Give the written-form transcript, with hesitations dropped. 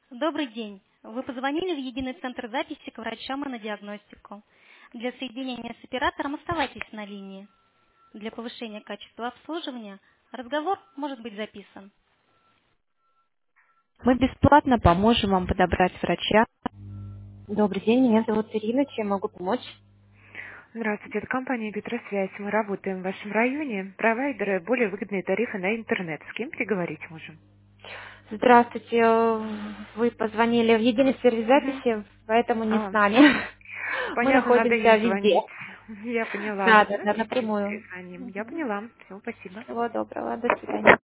Добрый день. Вы позвонили в единый центр записи к врачам и на диагностику. Для соединения с оператором оставайтесь на линии. Для повышения качества обслуживания разговор может быть записан. Мы бесплатно поможем вам подобрать врача. Добрый день, меня зовут Ирина, чем могу помочь? Здравствуйте, это компания «Петросвязь». Мы работаем в вашем районе. Провайдеры более выгодные тарифы на интернет. С кем переговорить можем? Здравствуйте, вы позвонили в единый сервис Мгм. записи, поэтому не с А, нами. Мы понятно, надо находимся им везде. звонить. Я поняла. Да, да, Ну, да, везде напрямую. перезвоним. Я Мгм. поняла. Всего спасибо. Всего доброго, до свидания.